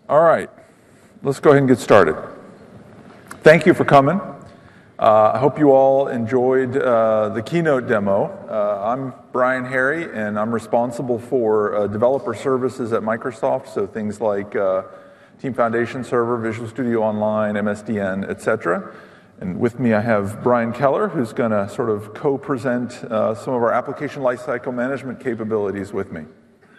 All right, let's go ahead and get started. Thank you for coming. I hope you all enjoyed the keynote demo. I'm Brian Harry, and I'm responsible for developer services at Microsoft, so things like Team Foundation Server, Visual Studio Online, MSDN, etc. And with me I have Brian Keller, who's going to sort of co-present some of our application lifecycle management capabilities with me.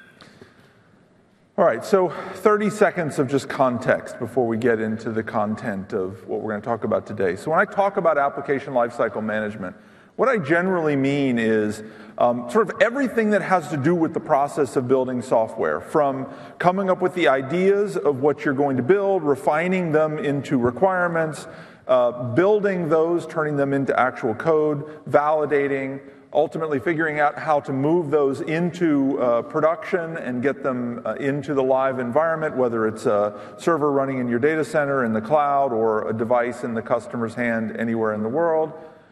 All right, so 30 seconds of just context before we get into the content of what we're going to talk about today. So when I talk about application lifecycle management, what I generally mean is sort of everything that has to do with the process of building software, from coming up with the ideas of what you're going to build, refining them into requirements, building those, turning them into actual code, validating, ultimately figuring out how to move those into production and get them into the live environment, whether it's a server running in your data center in the cloud or a device in the customer's hand anywhere in the world,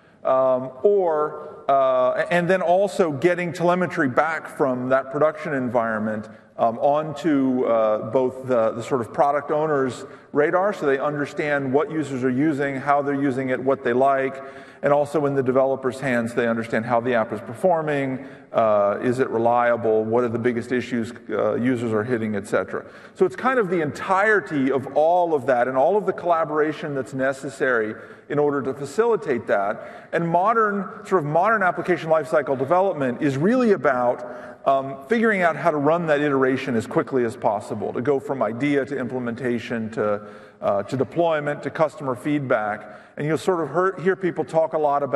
and then also getting telemetry back from that production environment onto both the sort of product owner's radar so they understand what users are using, how they're using it, what they like, and also in the developer's hands they understand how the app is performing, is it reliable, what are the biggest issues users are hitting, etc. So it's kind of the entirety of all of that and all of the collaboration that's necessary in order to facilitate that. And modern application lifecycle development is really about figuring out how to run that iteration as quickly as possible, to go from idea to implementation to deployment to customer feedback. And you'll sort of hear people talk a lot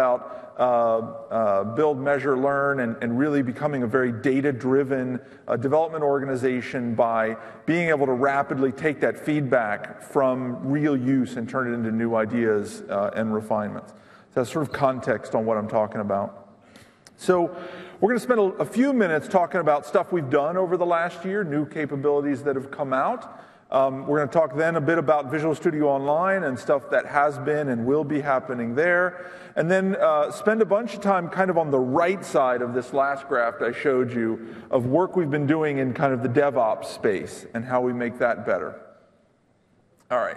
about build, measure, learn, and really becoming a very data-driven development organization by being able to rapidly take that feedback from real use and turn it into new ideas and refinements. So that's sort of context on what I'm talking about. So we're going to spend a few minutes talking about stuff we've done over the last year, new capabilities that have come out. We're going to talk then a bit about Visual Studio Online and stuff that has been and will be happening there. And then spend a bunch of time kind of on the right side of this last graph I showed you of work we've been doing in kind of the DevOps space and how we make that better. All right.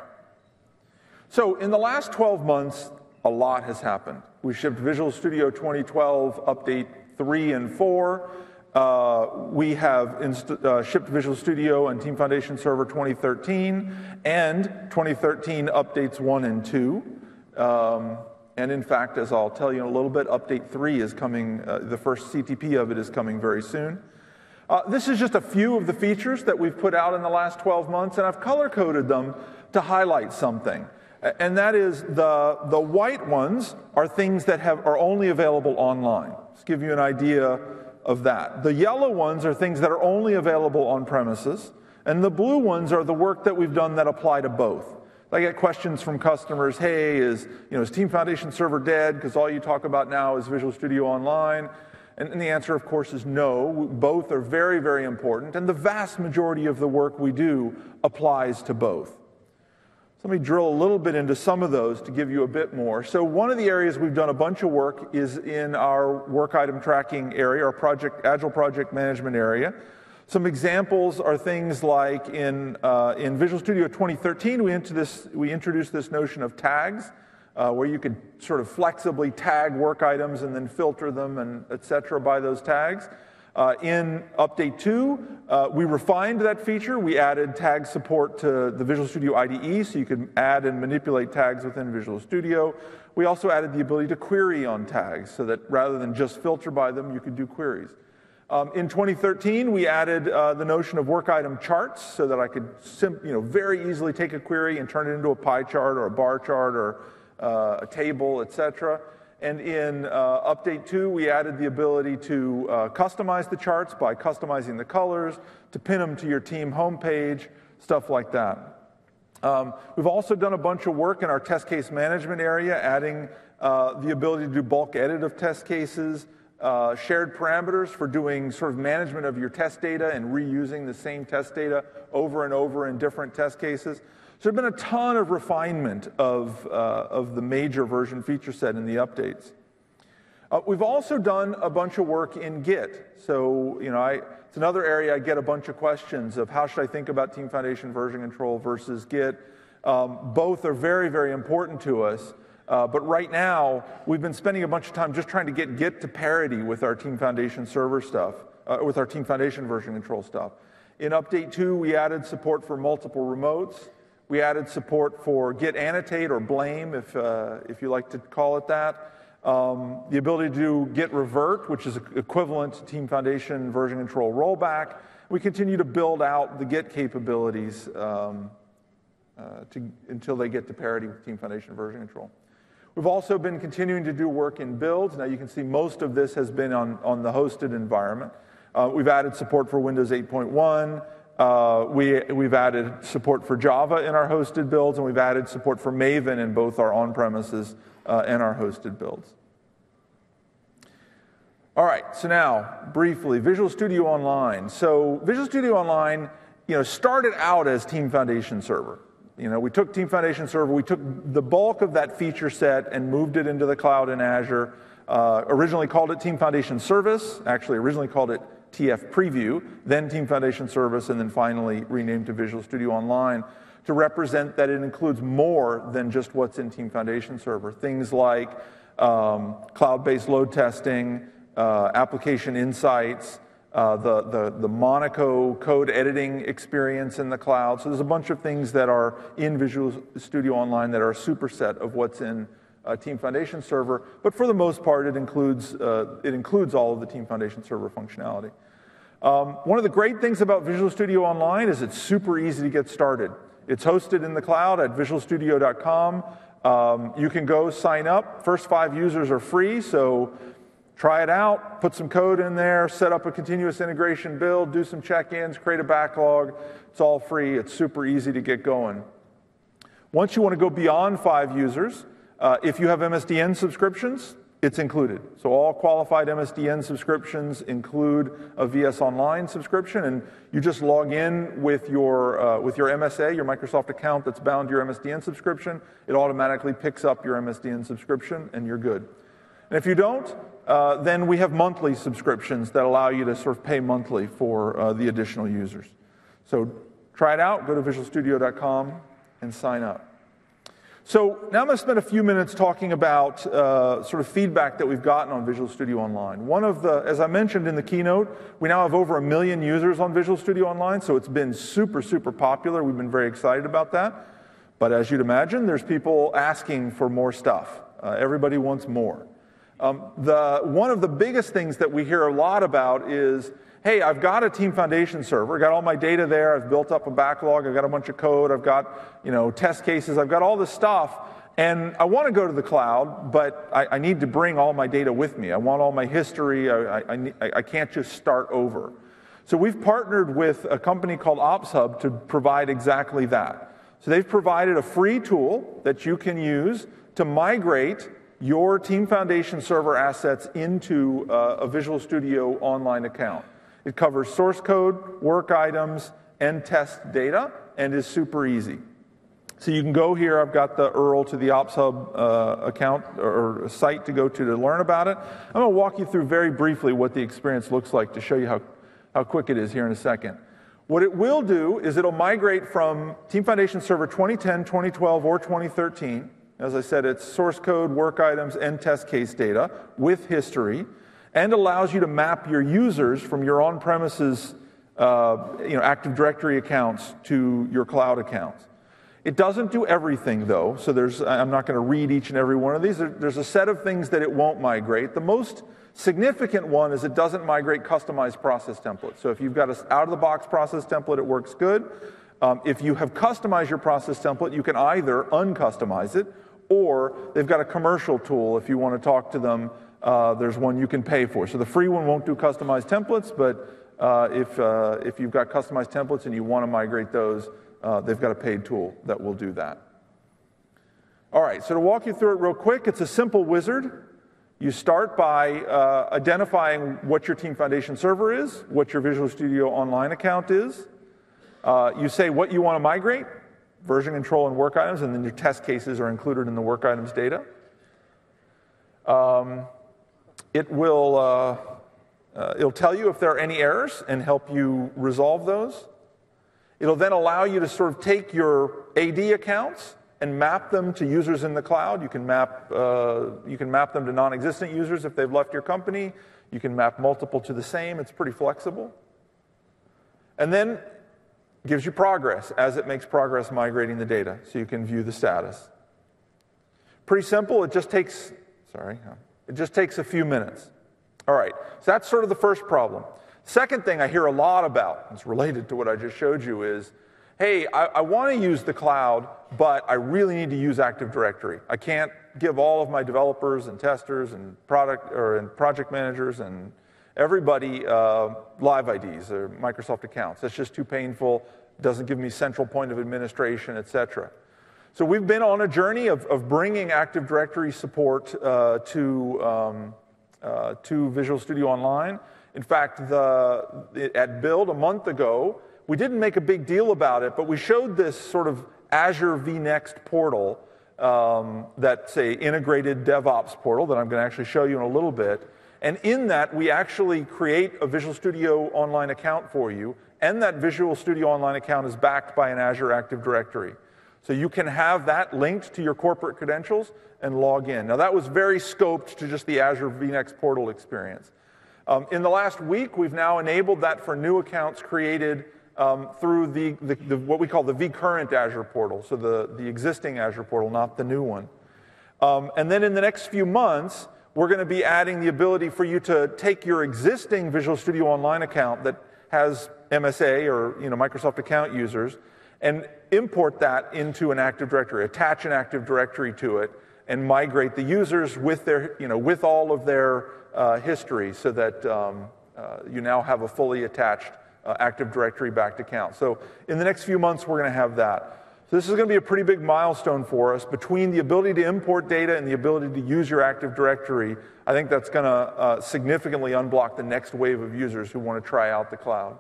So in the last 12 months, a lot has happened. We shipped Visual Studio 2012 Update 3 and 4. We have shipped Visual Studio and Team Foundation Server 2013 and 2013 Updates 1 and 2. And in fact, as I'll tell you in a little bit, Update 3 is coming, the first CTP of it is coming very soon. This is just a few of the features that we've put out in the last 12 months, and I've color-coded them to highlight something. And that is the white ones are things that are only available online. Just give you an idea of that. The yellow ones are things that are only available on premises, and the blue ones are the work that we've done that apply to both. I get questions from customers, hey, is Team Foundation Server dead because all you talk about now is Visual Studio Online? And the answer, of course, is no. Both are very, very important, and the vast majority of the work we do applies to both. So let me drill a little bit into some of those to give you a bit more. So one of the areas we've done a bunch of work is in our work item tracking area, our Agile project management area. Some examples are things like in Visual Studio 2013, we introduced this notion of tags, where you could sort of flexibly tag work items and then filter them and et cetera by those tags. In Update 2, we refined that feature. We added tag support to the Visual Studio IDE, so you could add and manipulate tags within Visual Studio. We also added the ability to query on tags, so that rather than just filter by them, you could do queries. In 2013, we added the notion of work item charts, so that I could very easily take a query and turn it into a pie chart or a bar chart or a table, etc. And in Update 2, we added the ability to customize the charts by customizing the colors, to pin them to your team homepage, stuff like that. We've also done a bunch of work in our test case management area, adding the ability to do bulk edit of test cases, shared parameters for doing sort of management of your test data and reusing the same test data over and over in different test cases. So there's been a ton of refinement of the major version feature set in the updates. We've also done a bunch of work in Git. So, it's another area I get a bunch of questions of how should I think about Team Foundation version control versus Git. Both are very, very important to us. But right now, we've been spending a bunch of time just trying to get Git to parity with our Team Foundation server stuff, with our Team Foundation version control stuff. In Update 2, we added support for multiple remotes. We added support for Git annotate or blame, if you like to call it that. The ability to do Git revert, which is equivalent to Team Foundation version control rollback. We continue to build out the Git capabilities until they get to parity with Team Foundation version control. We've also been continuing to do work in builds. Now you can see most of this has been on the hosted environment. We've added support for Windows 8.1. We've added support for Java in our hosted builds, and we've added support for Maven in both our on-premises and our hosted builds. All right, so now, briefly, Visual Studio Online. So Visual Studio Online, started out as Team Foundation Server. We took Team Foundation Server, we took the bulk of that feature set and moved it into the cloud in Azure. Originally called it Team Foundation Service, actually originally called it TF Preview, then Team Foundation Service, and then finally renamed to Visual Studio Online to represent that it includes more than just what's in Team Foundation Server. Things like cloud-based load testing, application insights, the Monaco code editing experience in the cloud. So there's a bunch of things that are in Visual Studio Online that are a superset of what's in Team Foundation Server, but for the most part, it includes all of the Team Foundation Server functionality. One of the great things about Visual Studio Online is it's super easy to get started. It's hosted in the cloud at visualstudio.com. You can go sign up. First 5 users are free, so try it out, put some code in there, set up a continuous integration build, do some check-ins, create a backlog. It's all free. It's super easy to get going. Once you want to go beyond 5 users, if you have MSDN subscriptions, it's included. So all qualified MSDN subscriptions include a VS Online subscription, and you just log in with your MSA, your Microsoft account that's bound to your MSDN subscription. It automatically picks up your MSDN subscription, and you're good. And if you don't, then we have monthly subscriptions that allow you to sort of pay monthly for the additional users. So try it out. Go to visualstudio.com and sign up. So now I'm going to spend a few minutes talking about sort of feedback that we've gotten on Visual Studio Online. As I mentioned in the keynote, we now have over 1 million users on Visual Studio Online, so it's been super, super popular. We've been very excited about that. But as you'd imagine, there's people asking for more stuff. Everybody wants more. One of the biggest things that we hear a lot about is, hey, I've got a Team Foundation server, I've got all my data there, I've built up a backlog, I've got a bunch of code, I've got test cases, I've got all this stuff, and I want to go to the cloud, but I need to bring all my data with me. I want all my history, I can't just start over. So we've partnered with a company called OpsHub to provide exactly that. So they've provided a free tool that you can use to migrate your Team Foundation server assets into a Visual Studio Online account. It covers source code, work items, and test data, and is super easy. So you can go here. I've got the URL to the OpsHub account or site to go to learn about it. I'm going to walk you through very briefly what the experience looks like to show you how quick it is here in a second. What it will do is it'll migrate from Team Foundation Server 2010, 2012, or 2013. As I said, it's source code, work items, and test case data with history, and allows you to map your users from your on-premises Active Directory accounts to your cloud accounts. It doesn't do everything, though, so I'm not going to read each and every one of these. There's a set of things that it won't migrate. The most significant one is it doesn't migrate customized process templates. So if you've got an out-of-the-box process template, it works good. If you have customized your process template, you can either uncustomize it, or they've got a commercial tool if you want to talk to them. There's one you can pay for. So the free one won't do customized templates, but if you've got customized templates and you want to migrate those, they've got a paid tool that will do that. All right, so to walk you through it real quick, it's a simple wizard. You start by identifying what your Team Foundation server is, what your Visual Studio Online account is. You say what you want to migrate, version control and work items, and then your test cases are included in the work items data. It'll tell you if there are any errors and help you resolve those. It'll then allow you to sort of take your AD accounts and map them to users in the cloud. You can map them to non-existent users if they've left your company. You can map multiple to the same. It's pretty flexible. And then gives you progress as it makes progress migrating the data, so you can view the status. Pretty simple. It just takes a few minutes. All right, so that's sort of the first problem. Second thing I hear a lot about, it's related to what I just showed you, is, hey, I want to use the cloud, but I really need to use Active Directory. I can't give all of my developers and testers and project managers and everybody live IDs or Microsoft accounts. That's just too painful, doesn't give me central point of administration, etc. So we've been on a journey of bringing Active Directory support to Visual Studio Online. In fact, at Build a month ago, we didn't make a big deal about it, but we showed this sort of Azure vNext portal, that's a integrated DevOps portal that I'm going to actually show you in a little bit. And in that, we actually create a Visual Studio Online account for you, and that Visual Studio Online account is backed by an Azure Active Directory. So you can have that linked to your corporate credentials and log in. Now, that was very scoped to just the Azure vNext portal experience. In the last week, we've now enabled that for new accounts created through what we call the vCurrent Azure portal, so the existing Azure portal, not the new one. And then in the next few months, we're going to be adding the ability for you to take your existing Visual Studio Online account that has MSA or Microsoft account users and import that into an Active Directory, attach an Active Directory to it, and migrate the users with their, with all of their history, so that you now have a fully attached Active Directory backed account. So in the next few months, we're going to have that. So this is going to be a pretty big milestone for us. Between the ability to import data and the ability to use your Active Directory, I think that's going to significantly unblock the next wave of users who want to try out the cloud.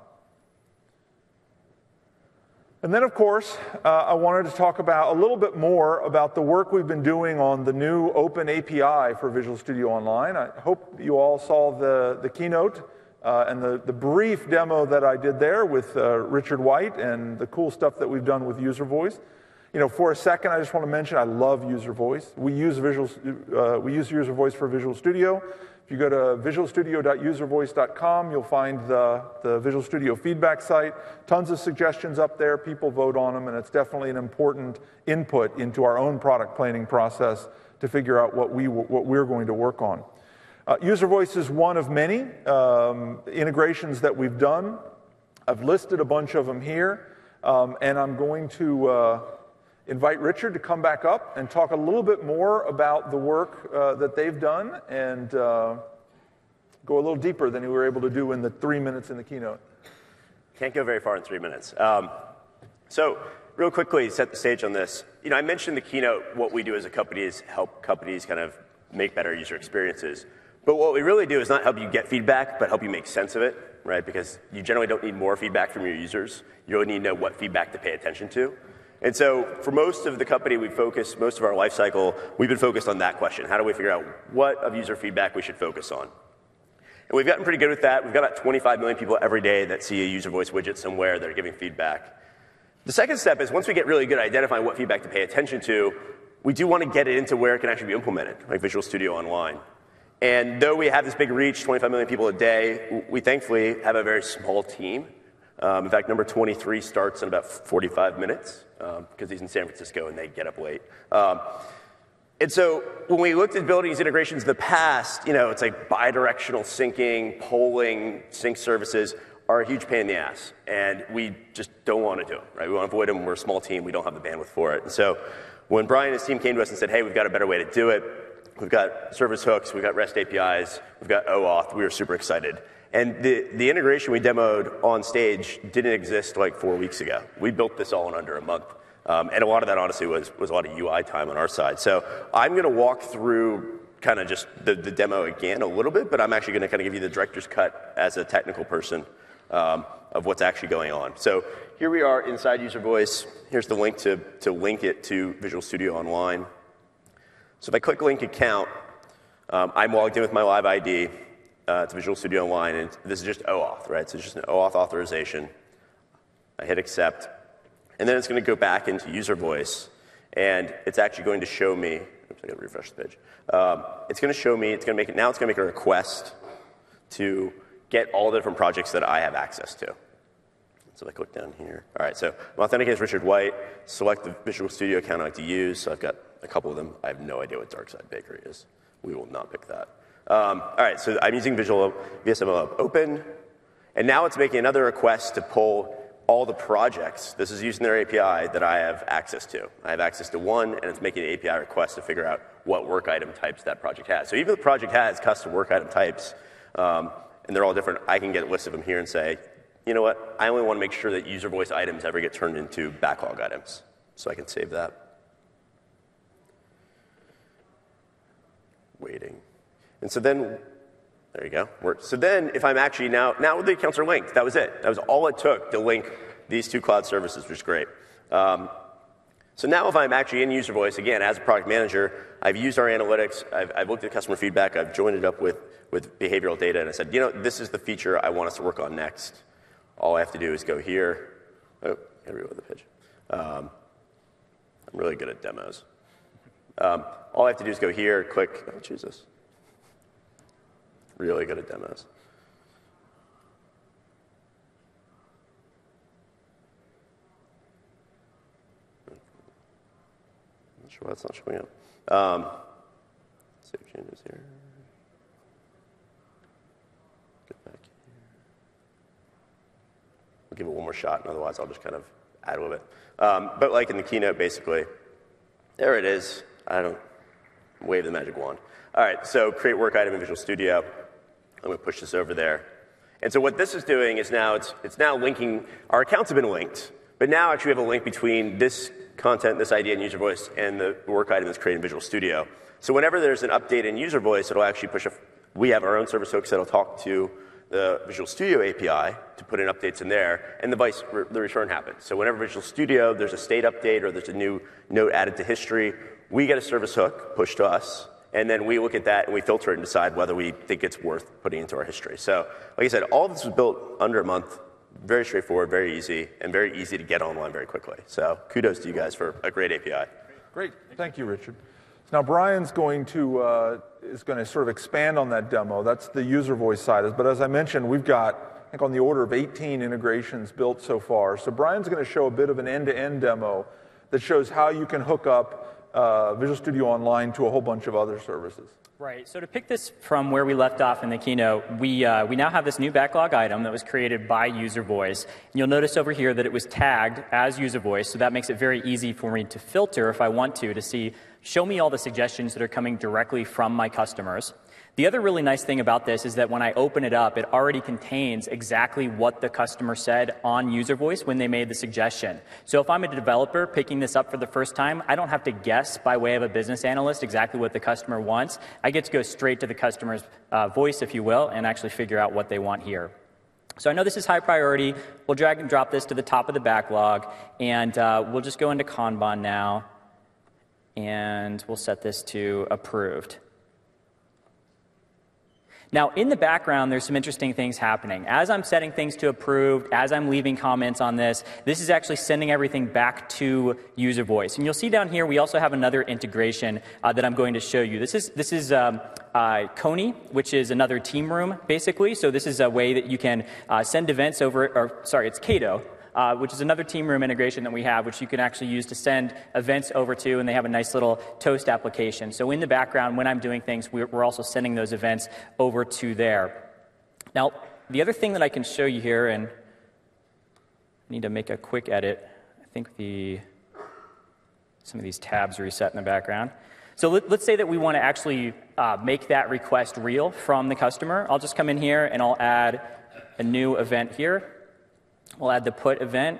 And then, of course, I wanted to talk a little bit more about the work we've been doing on the new Open API for Visual Studio Online. I hope you all saw the keynote and the brief demo that I did there with Richard White and the cool stuff that we've done with User Voice. For a second, I just want to mention I love User Voice. We use User Voice for Visual Studio. If you go to visualstudio.uservoice.com, you'll find the Visual Studio feedback site. Tons of suggestions up there. People vote on them, and it's definitely an important input into our own product planning process to figure out what we're going to work on. User Voice is one of many integrations that we've done. I've listed a bunch of them here, and I'm going to invite Richard to come back up and talk a little bit more about the work that they've done and go a little deeper than we were able to do in the 3 minutes in the keynote. Can't go very far in 3 minutes. So real quickly, set the stage on this. I mentioned in the keynote what we do as a company is help companies kind of make better user experiences. But what we really do is not help you get feedback, but help you make sense of it, right? Because you generally don't need more feedback from your users. You really need to know what feedback to pay attention to. And so for most of the company, most of our life cycle, we've been focused on that question. How do we figure out what of user feedback we should focus on? And we've gotten pretty good with that. We've got about 25 million people every day that see a User Voice widget somewhere that are giving feedback. The second step is once we get really good at identifying what feedback to pay attention to, we do want to get it into where it can actually be implemented, like Visual Studio Online. And though we have this big reach, 25 million people a day, we thankfully have a very small team. In fact, number 23 starts in about 45 minutes because he's in San Francisco and they get up late. And so when we looked at building these integrations in the past, it's like bidirectional syncing, polling, sync services are a huge pain in the ass. And we just don't want to do them, right? We want to avoid them. We're a small team. We don't have the bandwidth for it. And so when Brian and his team came to us and said, hey, we've got a better way to do it, we've got service hooks, we've got REST APIs, we've got OAuth, we were super excited. And the integration we demoed on stage didn't exist like 4 weeks ago. We built this all in under a month. And a lot of that, honestly, was a lot of UI time on our side. So I'm going to walk through kind of just the demo again a little bit, but I'm actually going to kind of give you the director's cut as a technical person of what's actually going on. So here we are inside User Voice. Here's the link to link it to Visual Studio Online. So if I click Link Account, I'm logged in with my live ID to Visual Studio Online, and this is just OAuth, right? So it's just an OAuth authorization. I hit accept, and then it's going to go back into user voice, and it's actually going to show me. Oops, I got to refresh the page. It's going to show me. It's going to make a request to get all the different projects that I have access to. So I click down here. All right, so I'm authenticated as Richard White. Select the Visual Studio account I like to use. So I've got a couple of them. I have no idea what Darkside Bakery is. We will not pick that. All right, so I'm using VSML Open, and now it's making another request to pull all the projects. This is using their API that I have access to. I have access to one, and it's making an API request to figure out what work item types that project has. So even if the project has custom work item types, and they're all different, I can get a list of them here and say, you know what, I only want to make sure that user voice items ever get turned into backlog items. So I can save that. Waiting. And so then, there you go. So then, if I'm actually now the accounts are linked. That was it. That was all it took to link these two cloud services, which is great. So now if I'm actually in user voice, again, as a product manager, I've used our analytics, I've looked at customer feedback, I've joined it up with behavioral data, and I said, you know, this is the feature I want us to work on next. All I have to do is go here. Oh, gotta reload the page. I'm really good at demos. All I have to do is go here, click, oh, choose this. Really good at demos. Not sure why it's not showing up. Save changes here. Get back here. I'll give it one more shot, and otherwise I'll just kind of add a little bit. But like in the keynote, basically, there it is. I don't wave the magic wand. All right, so create work item in Visual Studio. I'm going to push this over there. And so what this is doing is now it's now linking. Our accounts have been linked, but now actually we have a link between this content, this ID in user voice, and the work item that's created in Visual Studio. So whenever there's an update in user voice, it'll actually push we have our own service hooks that'll talk to the Visual Studio API to put in updates in there, and the return happens. So whenever Visual Studio, there's a state update or there's a new note added to history, we get a service hook pushed to us, and then we look at that and we filter it and decide whether we think it's worth putting into our history. So, like I said, all of this was built under a month. Very straightforward, very easy, and very easy to get online very quickly. So, kudos to you guys for a great API. Great, thank you, Richard. So now Brian's going to sort of expand on that demo. That's the user voice side. But as I mentioned, we've got, I think, on the order of 18 integrations built so far. So Brian's going to show a bit of an end-to-end demo that shows how you can hook up Visual Studio Online to a whole bunch of other services. Right. So to pick this from where we left off in the keynote, we now have this new backlog item that was created by user voice. And you'll notice over here that it was tagged as user voice, so that makes it very easy for me to filter if I want to see, show me all the suggestions that are coming directly from my customers. The other really nice thing about this is that when I open it up, it already contains exactly what the customer said on user voice when they made the suggestion. So if I'm a developer picking this up for the first time, I don't have to guess by way of a business analyst exactly what the customer wants. I get to go straight to the customer's voice, if you will, and actually figure out what they want here. So I know this is high priority. We'll drag and drop this to the top of the backlog, and we'll just go into Kanban now, and we'll set this to approved. Now, in the background, there's some interesting things happening. As I'm setting things to approved, as I'm leaving comments on this is actually sending everything back to user voice. And you'll see down here, we also have another integration that I'm going to show you. This is Coney, which is another team room, basically. So this is a way that you can send events over, it's Cato. Which is another team room integration that we have, which you can actually use to send events over to, and they have a nice little Toast application. So in the background, when I'm doing things, we're also sending those events over to there. Now, the other thing that I can show you here, and I need to make a quick edit. I think some of these tabs reset in the background. So let's say that we want to actually make that request real from the customer. I'll just come in here, and I'll add a new event here. We'll add the put event,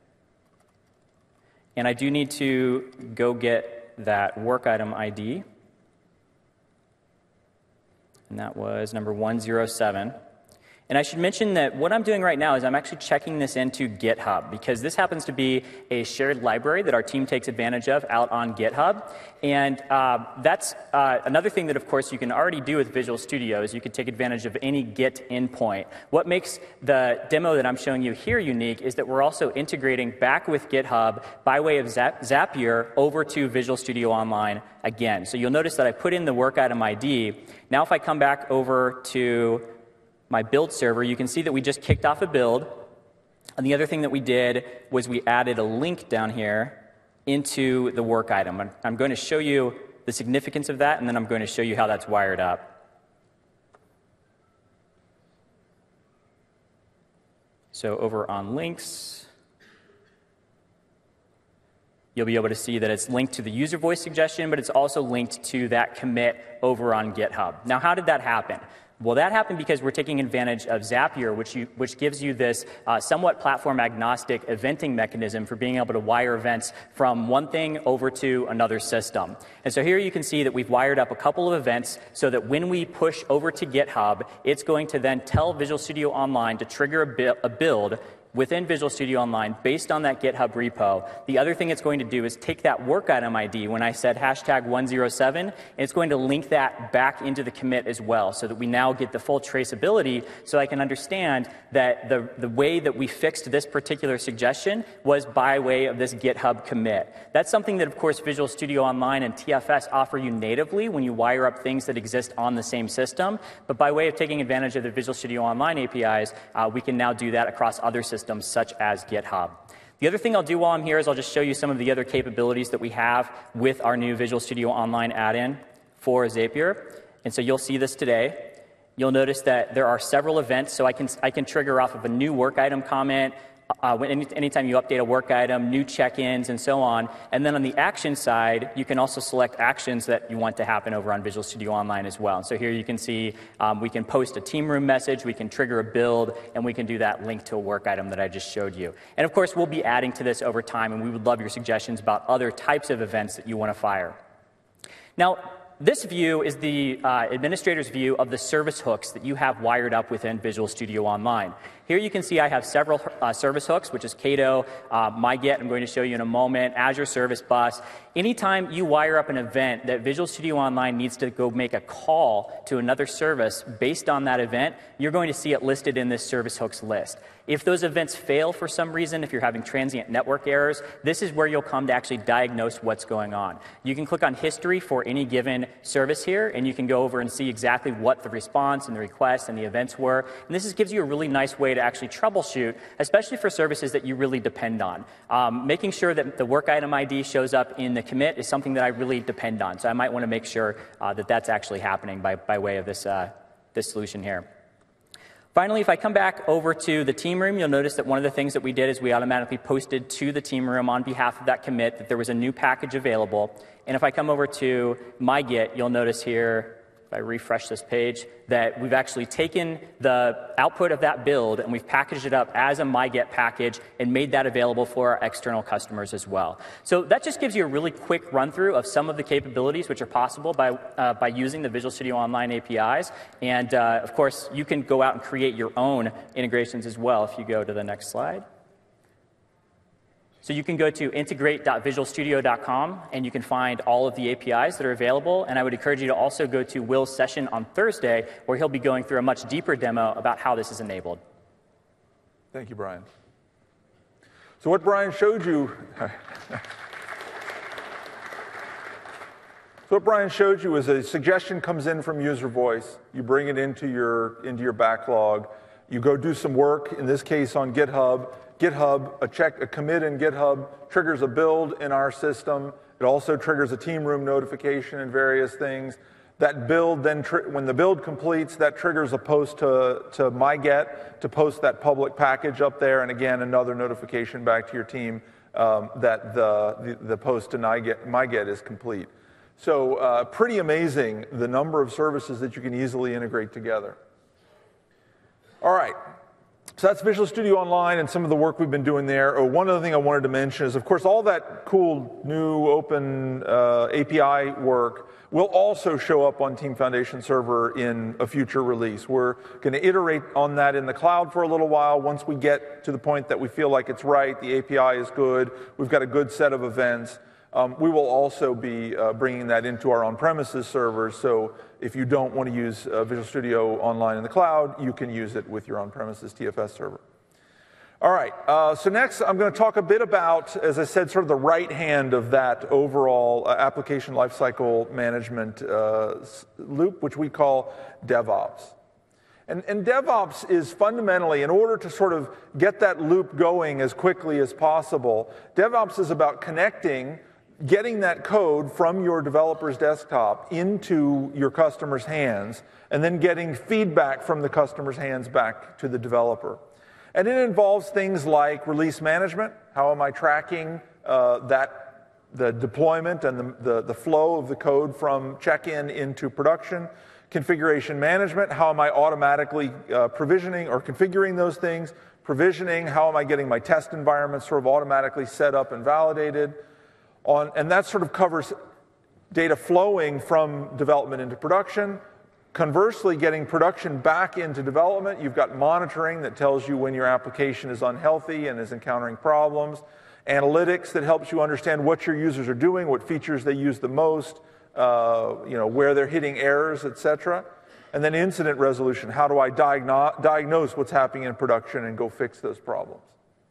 and I do need to go get that work item ID, and that was number 107. And I should mention that what I'm doing right now is I'm actually checking this into GitHub, because this happens to be a shared library that our team takes advantage of out on GitHub. And that's another thing that, of course, you can already do with Visual Studio is you can take advantage of any Git endpoint. What makes the demo that I'm showing you here unique is that we're also integrating back with GitHub by way of Zapier over to Visual Studio Online again. So you'll notice that I put in the work item ID. Now if I come back over to my build server, you can see that we just kicked off a build. And the other thing that we did was we added a link down here into the work item. I'm going to show you the significance of that, and then I'm going to show you how that's wired up. So over on links, you'll be able to see that it's linked to the user voice suggestion, but it's also linked to that commit over on GitHub. Now, how did that happen? Well, that happened because we're taking advantage of Zapier, which gives you this somewhat platform-agnostic eventing mechanism for being able to wire events from one thing over to another system. And so here you can see that we've wired up a couple of events so that when we push over to GitHub, it's going to then tell Visual Studio Online to trigger a build within Visual Studio Online based on that GitHub repo. The other thing it's going to do is take that work item ID when I said hashtag 107, and it's going to link that back into the commit as well so that we now get the full traceability so I can understand that the way that we fixed this particular suggestion was by way of this GitHub commit. That's something that, of course, Visual Studio Online and TFS offer you natively when you wire up things that exist on the same system. But by way of taking advantage of the Visual Studio Online APIs, we can now do that across other systems such as GitHub. The other thing I'll do while I'm here is I'll just show you some of the other capabilities that we have with our new Visual Studio Online add-in for Zapier. And so you'll see this today. You'll notice that there are several events, so I can trigger off of a new work item comment, anytime you update a work item, new check-ins, and so on. And then on the action side, you can also select actions that you want to happen over on Visual Studio Online as well. So here you can see we can post a team room message, we can trigger a build, and we can do that link to a work item that I just showed you. And of course, we'll be adding to this over time, and we would love your suggestions about other types of events that you want to fire. Now, this view is the administrator's view of the service hooks that you have wired up within Visual Studio Online. Here you can see I have several service hooks, which is Cato, MyGet, I'm going to show you in a moment, Azure Service Bus. Anytime you wire up an event that Visual Studio Online needs to go make a call to another service based on that event, you're going to see it listed in this service hooks list. If those events fail for some reason, if you're having transient network errors, this is where you'll come to actually diagnose what's going on. You can click on history for any given service here, and you can go over and see exactly what the response and the request and the events were. And this gives you a really nice way to actually troubleshoot, especially for services that you really depend on. Making sure that the work item ID shows up in the commit is something that I really depend on. So I might want to make sure that that's actually happening by way of this solution here. Finally, if I come back over to the team room, you'll notice that one of the things that we did is we automatically posted to the team room on behalf of that commit that there was a new package available. And if I come over to MyGit, you'll notice here, if I refresh this page, that we've actually taken the output of that build and we've packaged it up as a MyGet package and made that available for our external customers as well. So that just gives you a really quick run through of some of the capabilities which are possible by using the Visual Studio Online APIs. And of course, you can go out and create your own integrations as well if you go to the next slide. So you can go to integrate.visualstudio.com, and you can find all of the APIs that are available. And I would encourage you to also go to Will's session on Thursday, where he'll be going through a much deeper demo about how this is enabled. Thank you, Brian. So what Brian showed you... So what Brian showed you is a suggestion comes in from user voice. You bring it into your backlog. You go do some work, in this case on GitHub. A commit in GitHub triggers a build in our system. It also triggers a team room notification and various things. That build then, when the build completes, that triggers a post to MyGet to post that public package up there, and again, another notification back to your team that the post to MyGet is complete. So pretty amazing the number of services that you can easily integrate together. All right. So that's Visual Studio Online and some of the work we've been doing there. Oh, one other thing I wanted to mention is, of course, all that cool new open API work will also show up on Team Foundation Server in a future release. We're going to iterate on that in the cloud for a little while. Once we get to the point that we feel like it's right, the API is good, we've got a good set of events, we will also be bringing that into our on-premises servers. So if you don't want to use Visual Studio Online in the cloud, you can use it with your on-premises TFS server. All right, so next I'm going to talk a bit about, as I said, sort of the right hand of that overall application lifecycle management loop, which we call DevOps. And DevOps is fundamentally, in order to sort of get that loop going as quickly as possible, DevOps is about getting that code from your developer's desktop into your customer's hands, and then getting feedback from the customer's hands back to the developer. And it involves things like release management. How am I tracking the deployment and the flow of the code from check-in into production? Configuration management. How am I automatically provisioning or configuring those things? Provisioning. How am I getting my test environment sort of automatically set up and validated? And that sort of covers data flowing from development into production. Conversely, getting production back into development, you've got monitoring that tells you when your application is unhealthy and is encountering problems. Analytics that helps you understand what your users are doing, what features they use the most, where they're hitting errors, etc. And then incident resolution. How do I diagnose what's happening in production and go fix those problems?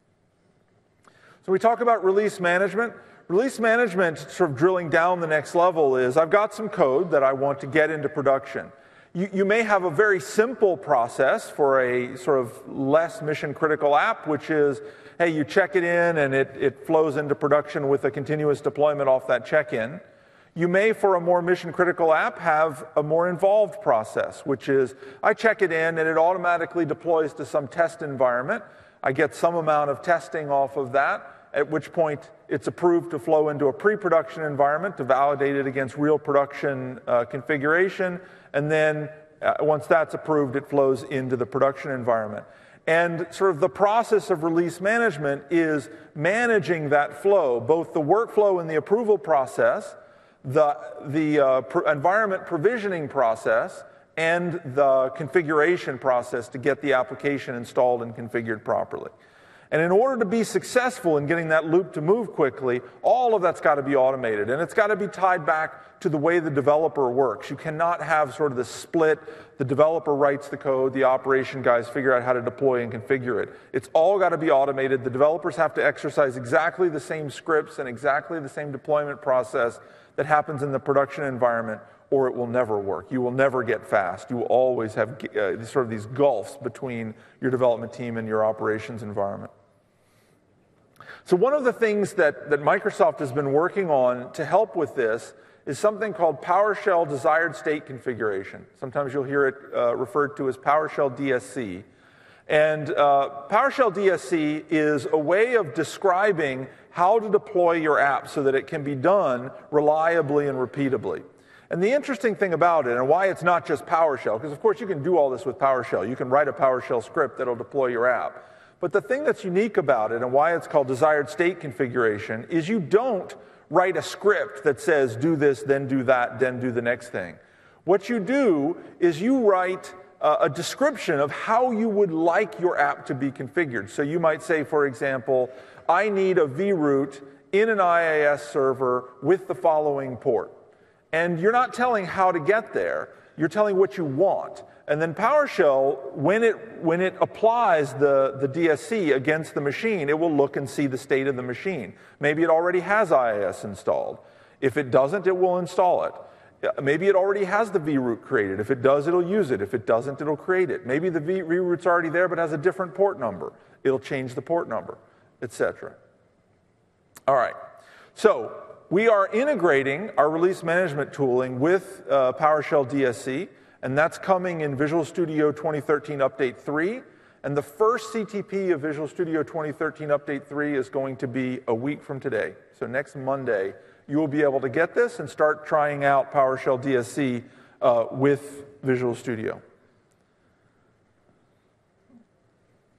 So we talk about release management. Release management, sort of drilling down the next level, is I've got some code that I want to get into production. You may have a very simple process for a sort of less mission-critical app, which is, hey, you check it in and it flows into production with a continuous deployment off that check-in. You may, for a more mission-critical app, have a more involved process, which is I check it in and it automatically deploys to some test environment. I get some amount of testing off of that, at which point it's approved to flow into a pre-production environment to validate it against real production configuration, and then once that's approved, it flows into the production environment. And sort of the process of release management is managing that flow, both the workflow and the approval process, the environment provisioning process, and the configuration process to get the application installed and configured properly. And in order to be successful in getting that loop to move quickly, all of that's got to be automated. And it's got to be tied back to the way the developer works. You cannot have sort of the split, the developer writes the code, the operation guys figure out how to deploy and configure it. It's all got to be automated. The developers have to exercise exactly the same scripts and exactly the same deployment process that happens in the production environment, or it will never work. You will never get fast. You will always have sort of these gulfs between your development team and your operations environment. So one of the things that Microsoft has been working on to help with this is something called PowerShell Desired State Configuration. Sometimes you'll hear it referred to as PowerShell DSC. And PowerShell DSC is a way of describing how to deploy your app so that it can be done reliably and repeatably. And the interesting thing about it, and why it's not just PowerShell, because of course you can do all this with PowerShell. You can write a PowerShell script that'll deploy your app. But the thing that's unique about it, and why it's called desired state configuration, is you don't write a script that says do this, then do that, then do the next thing. What you do is you write a description of how you would like your app to be configured. So you might say, for example, I need a vroot in an IIS server with the following port. And you're not telling how to get there, you're telling what you want. And then PowerShell, when it applies the DSC against the machine, it will look and see the state of the machine. Maybe it already has IIS installed. If it doesn't, it will install it. Maybe it already has the vroot created. If it does, it'll use it. If it doesn't, it'll create it. Maybe the vroot's already there but has a different port number. It'll change the port number, etc. All right. So we are integrating our release management tooling with PowerShell DSC. And that's coming in Visual Studio 2013 Update 3. And the first CTP of Visual Studio 2013 Update 3 is going to be a week from today. So next Monday, you will be able to get this and start trying out PowerShell DSC with Visual Studio.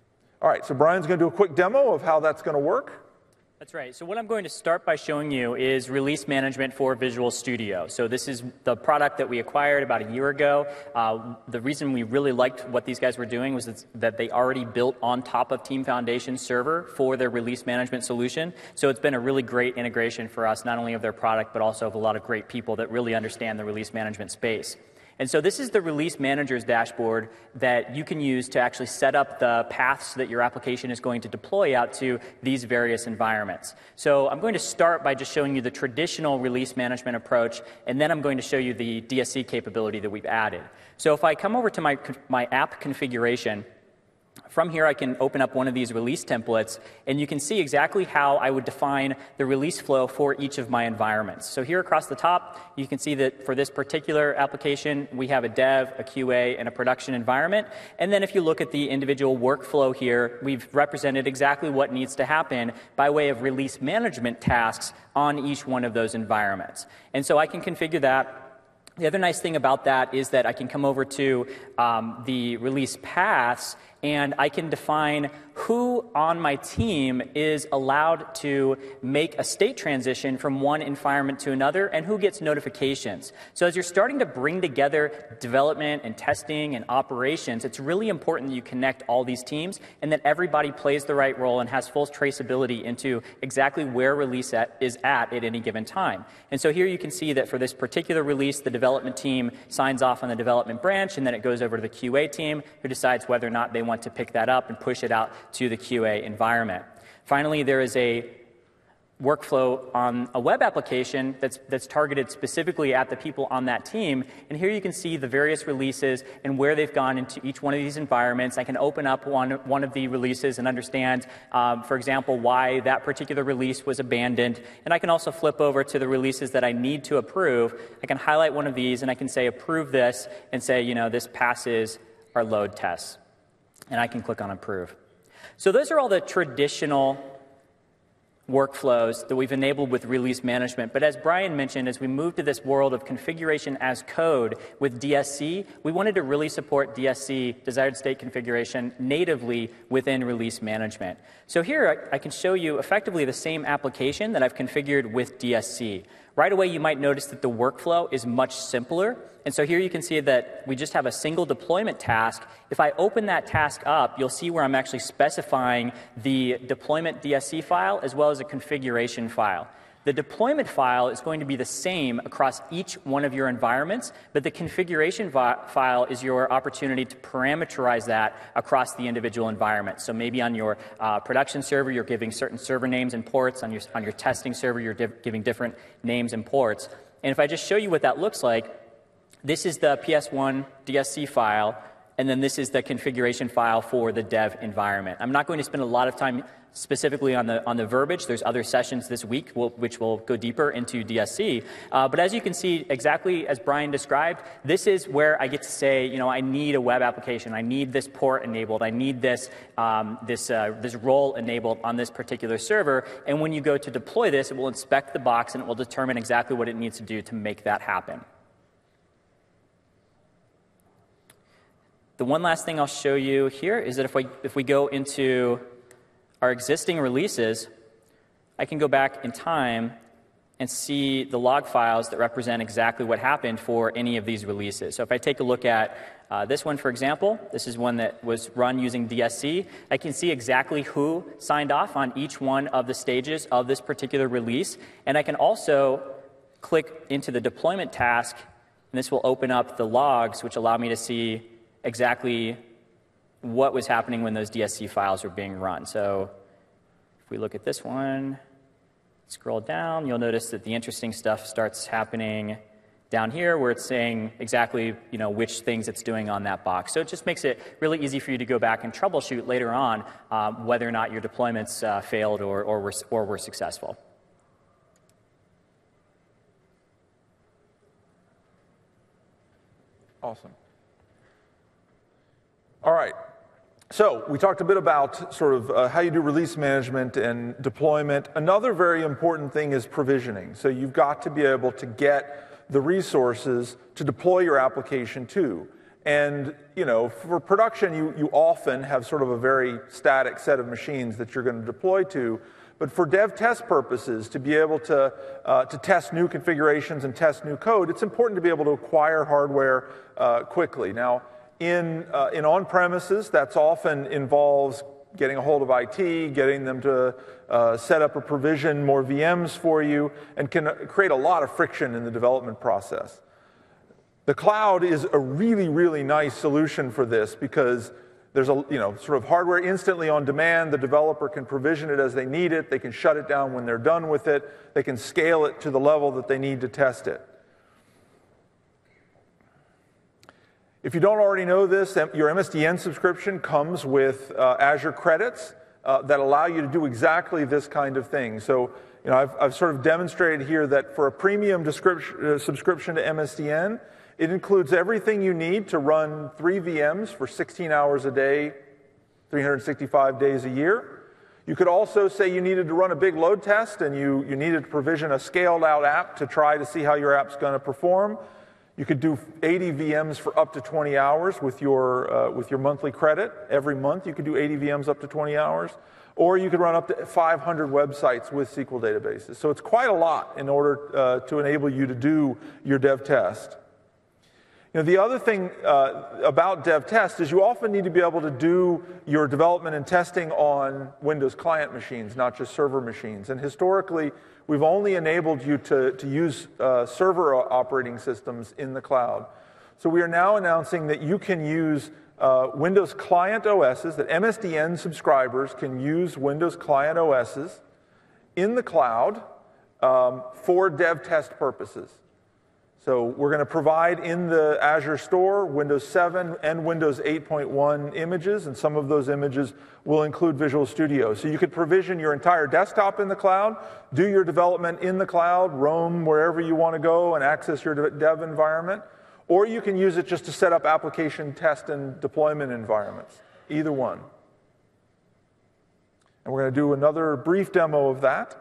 All right, so Brian's going to do a quick demo of how that's going to work. That's right. So what I'm going to start by showing you is release management for Visual Studio. So this is the product that we acquired about a year ago. The reason we really liked what these guys were doing was that they already built on top of Team Foundation's server for their release management solution. So it's been a really great integration for us, not only of their product, but also of a lot of great people that really understand the release management space. And so this is the release manager's dashboard that you can use to actually set up the paths that your application is going to deploy out to these various environments. So I'm going to start by just showing you the traditional release management approach, and then I'm going to show you the DSC capability that we've added. So if I come over to my app configuration, from here, I can open up one of these release templates, and you can see exactly how I would define the release flow for each of my environments. So here across the top, you can see that for this particular application, we have a dev, a QA, and a production environment. And then if you look at the individual workflow here, we've represented exactly what needs to happen by way of release management tasks on each one of those environments. And so I can configure that. The other nice thing about that is that I can come over to the release paths, and I can define who on my team is allowed to make a state transition from one environment to another and who gets notifications. So as you're starting to bring together development and testing and operations, it's really important that you connect all these teams and that everybody plays the right role and has full traceability into exactly where release is at any given time. And so here you can see that for this particular release, the development team signs off on the development branch, and then it goes over to the QA team who decides whether or not they want to pick that up and push it out to the QA environment. Finally, there is a workflow on a web application that's targeted specifically at the people on that team. And here you can see the various releases and where they've gone into each one of these environments. I can open up one of the releases and understand, for example, why that particular release was abandoned. And I can also flip over to the releases that I need to approve. I can highlight one of these and I can say approve this and say, you know, this passes our load tests. And I can click on approve. So those are all the traditional workflows that we've enabled with release management. But as Brian mentioned, as we move to this world of configuration as code with DSC, we wanted to really support DSC, desired state configuration, natively within release management. So here I can show you effectively the same application that I've configured with DSC. Right away, you might notice that the workflow is much simpler. And so here you can see that we just have a single deployment task. If I open that task up, you'll see where I'm actually specifying the deployment DSC file as well as a configuration file. The deployment file is going to be the same across each one of your environments, but the configuration file is your opportunity to parameterize that across the individual environment. So maybe on your production server, you're giving certain server names and ports. On your testing server, you're giving different names and ports. And if I just show you what that looks like, this is the PS1 DSC file, and then this is the configuration file for the dev environment. I'm not going to spend a lot of time specifically on the verbiage. There's other sessions this week which will go deeper into DSC. But as you can see, exactly as Brian described, this is where I get to say, you know, I need a web application. I need this port enabled. I need this role enabled on this particular server. And when you go to deploy this, it will inspect the box and it will determine exactly what it needs to do to make that happen. The one last thing I'll show you here is that if we go into our existing releases, I can go back in time and see the log files that represent exactly what happened for any of these releases. So if I take a look at this one, for example, this is one that was run using DSC. I can see exactly who signed off on each one of the stages of this particular release. And I can also click into the deployment task, and this will open up the logs, which allow me to see exactly what was happening when those DSC files were being run. So if we look at this one, scroll down, you'll notice that the interesting stuff starts happening down here where it's saying exactly, you know, which things it's doing on that box. So it just makes it really easy for you to go back and troubleshoot later on whether or not your deployments failed or were successful. Awesome. All right. So we talked a bit about sort of how you do release management and deployment. Another very important thing is provisioning. So you've got to be able to get the resources to deploy your application to. And for production, you often have sort of a very static set of machines that you're going to deploy to. But for dev test purposes, to be able to test new configurations and test new code, it's important to be able to acquire hardware quickly. Now, in on-premises, that's often involves getting a hold of IT, getting them to set up or provision more VMs for you, and can create a lot of friction in the development process. The cloud is a really, really nice solution for this because there's sort of hardware instantly on demand. The developer can provision it as they need it. They can shut it down when they're done with it. They can scale it to the level that they need to test it. If you don't already know this, your MSDN subscription comes with Azure credits that allow you to do exactly this kind of thing. So, I've sort of demonstrated here that for a premium subscription to MSDN, it includes everything you need to run 3 VMs for 16 hours a day, 365 days a year. You could also say you needed to run a big load test and you needed to provision a scaled out app to try to see how your app's going to perform. You could do 80 VMs for up to 20 hours with your monthly credit. Every month you could do 80 VMs up to 20 hours. Or you could run up to 500 websites with SQL databases. So it's quite a lot in order to enable you to do your dev test. The other thing about dev test is you often need to be able to do your development and testing on Windows client machines, not just server machines. And historically, we've only enabled you to use server operating systems in the cloud. So we are now announcing that you can use Windows client OSs, that MSDN subscribers can use Windows client OSs in the cloud for dev test purposes. So we're going to provide in the Azure Store Windows 7 and Windows 8.1 images, and some of those images will include Visual Studio. So you could provision your entire desktop in the cloud, do your development in the cloud, roam wherever you want to go and access your dev environment, or you can use it just to set up application test and deployment environments, either one. And we're going to do another brief demo of that.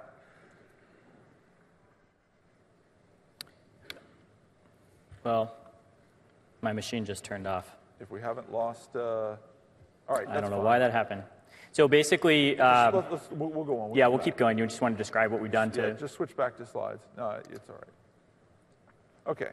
Well, my machine just turned off. If we haven't lost, all right. I don't know why that happened. So basically, we'll go on. We'll keep going. You just want to describe what we've done to. Yeah, just switch back to slides. No, it's all right. Okay.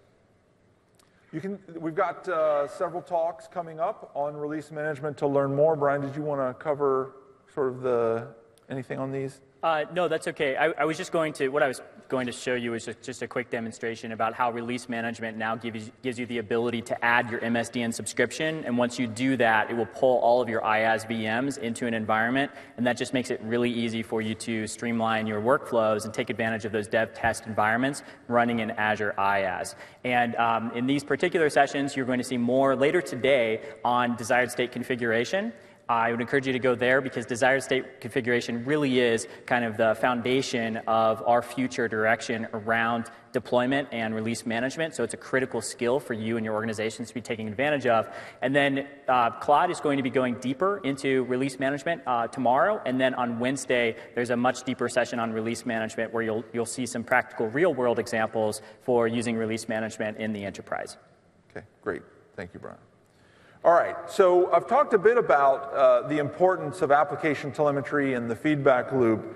We've got several talks coming up on release management to learn more. Brian, did you want to cover sort of anything on these? No, that's okay. What I was going to show you is just a quick demonstration about how release management now gives you the ability to add your MSDN subscription. And once you do that, it will pull all of your IaaS VMs into an environment. And that just makes it really easy for you to streamline your workflows and take advantage of those dev test environments running in Azure IaaS. And in these particular sessions, you're going to see more later today on desired state configuration. I would encourage you to go there because desired state configuration really is kind of the foundation of our future direction around deployment and release management. So it's a critical skill for you and your organizations to be taking advantage of. And then Claude is going to be going deeper into release management tomorrow. And then on Wednesday, there's a much deeper session on release management where you'll see some practical real-world examples for using release management in the enterprise. Okay, great. Thank you, Brian. All right, so I've talked a bit about the importance of application telemetry and the feedback loop.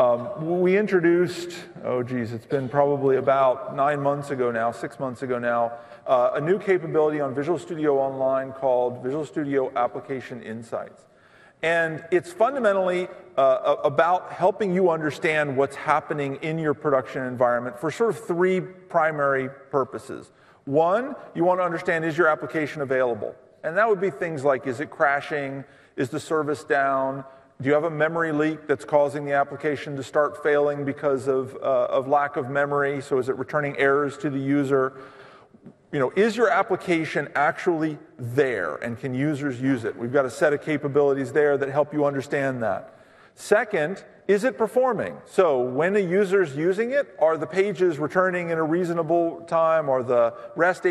We introduced, it's been probably about 6 months ago now, a new capability on Visual Studio Online called Visual Studio Application Insights. And it's fundamentally about helping you understand what's happening in your production environment for sort of 3 primary purposes. One, you want to understand, is your application available? And that would be things like, is it crashing? Is the service down? Do you have a memory leak that's causing the application to start failing because of lack of memory? So is it returning errors to the user? Is your application actually there and can users use it? We've got a set of capabilities there that help you understand that. Second, is it performing? So when a user's using it, are the pages returning in a reasonable time? Are the REST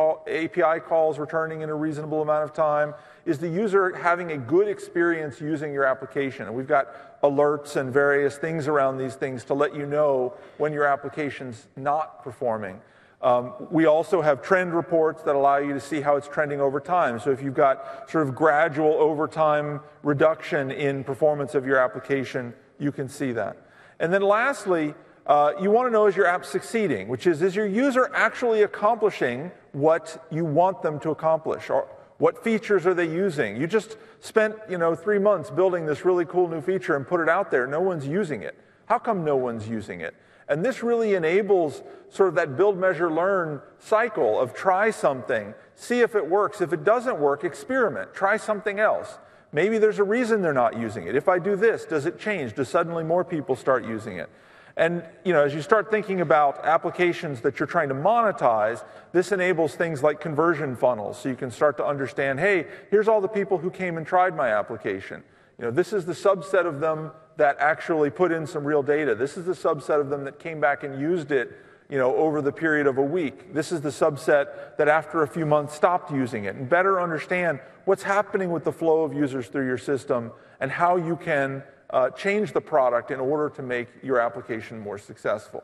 API calls returning in a reasonable amount of time? Is the user having a good experience using your application? And we've got alerts and various things around these things to let you know when your application's not performing. We also have trend reports that allow you to see how it's trending over time. So if you've got sort of gradual over time reduction in performance of your application, you can see that. And then lastly, you want to know, is your app succeeding, which is your user actually accomplishing what you want them to accomplish? Or what features are they using? You just spent 3 months building this really cool new feature and put it out there. No one's using it. How come no one's using it? And this really enables sort of that build, measure, learn cycle of try something, see if it works. If it doesn't work, experiment. Try something else. Maybe there's a reason they're not using it. If I do this, does it change? Do suddenly more people start using it? And as you start thinking about applications that you're trying to monetize, this enables things like conversion funnels. So you can start to understand, hey, here's all the people who came and tried my application. This is the subset of them that actually put in some real data. This is the subset of them that came back and used it over the period of a week. This is the subset that after a few months stopped using it. And better understand what's happening with the flow of users through your system and how you can change the product in order to make your application more successful.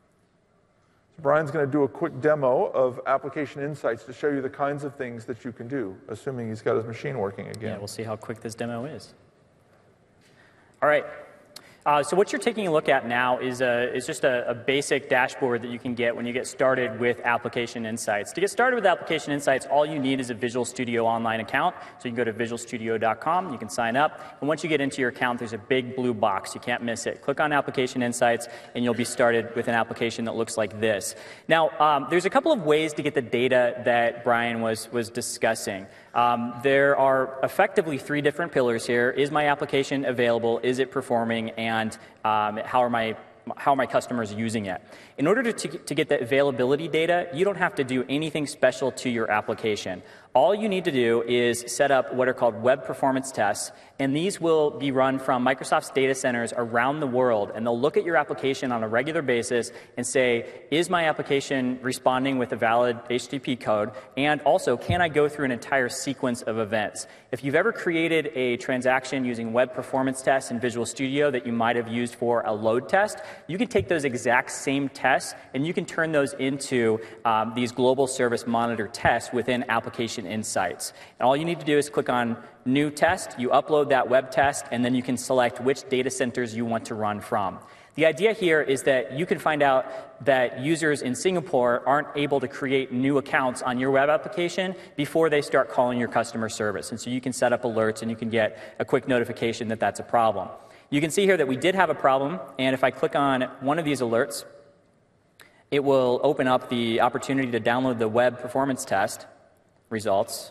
So Brian's going to do a quick demo of Application Insights to show you the kinds of things that you can do, assuming he's got his machine working again. Yeah, we'll see how quick this demo is. All right. So what you're taking a look at now is just a basic dashboard that you can get when you get started with Application Insights. To get started with Application Insights, all you need is a Visual Studio Online account. So you can go to visualstudio.com, you can sign up, and once you get into your account, there's a big blue box. You can't miss it. Click on Application Insights, and you'll be started with an application that looks like this. Now, there's a couple of ways to get the data that Brian was discussing. There are effectively 3 different pillars here. Is my application available? Is it performing? And how are my customers using it? In order to get the availability data, you don't have to do anything special to your application. All you need to do is set up what are called web performance tests, and these will be run from Microsoft's data centers around the world, and they'll look at your application on a regular basis and say, is my application responding with a valid HTTP code, and also, can I go through an entire sequence of events? If you've ever created a transaction using web performance tests in Visual Studio that you might have used for a load test, you can take those exact same tests, and you can turn those into these global service monitor tests within Application Insights. And all you need to do is click on New Test, you upload that web test, and then you can select which data centers you want to run from. The idea here is that you can find out that users in Singapore aren't able to create new accounts on your web application before they start calling your customer service. And so you can set up alerts, and you can get a quick notification that that's a problem. You can see here that we did have a problem, and if I click on one of these alerts, it will open up the opportunity to download the web performance test results.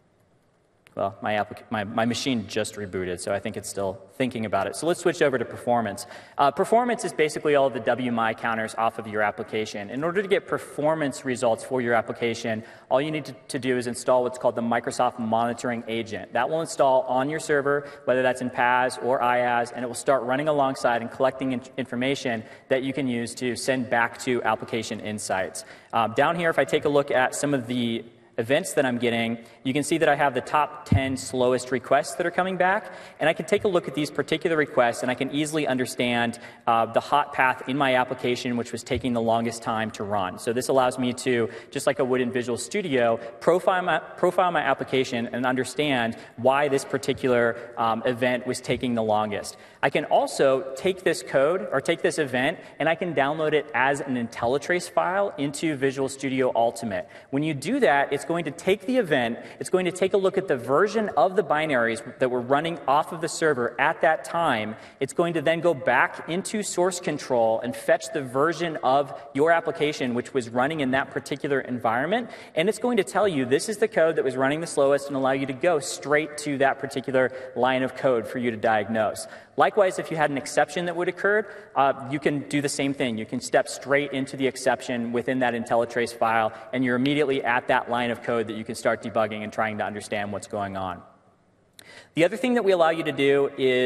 Well, my machine just rebooted, so I think it's still thinking about it. So let's switch over to performance. Performance is basically all the WMI counters off of your application. In order to get performance results for your application, all you need to do is install what's called the Microsoft Monitoring Agent. That will install on your server, whether that's in PaaS or IaaS, and it will start running alongside and collecting information that you can use to send back to Application Insights. Down here, if I take a look at some of the events that I'm getting, you can see that I have the top 10 slowest requests that are coming back, and I can take a look at these particular requests, and I can easily understand the hot path in my application which was taking the longest time to run. So this allows me to, just like I would in Visual Studio, profile my application and understand why this particular event was taking the longest. I can also take this code or take this event, and I can download it as an IntelliTrace file into Visual Studio Ultimate. When you do that, it's going to take the event, it's going to take a look at the version of the binaries that were running off of the server at that time. It's going to then go back into source control and fetch the version of your application which was running in that particular environment, and it's going to tell you this is the code that was running the slowest and allow you to go straight to that particular line of code for you to diagnose. Likewise, if you had an exception that would occur, you can do the same thing. You can step straight into the exception within that IntelliTrace file, and you're immediately at that line of code that you can start debugging and trying to understand what's going on. The other thing that we allow you to do is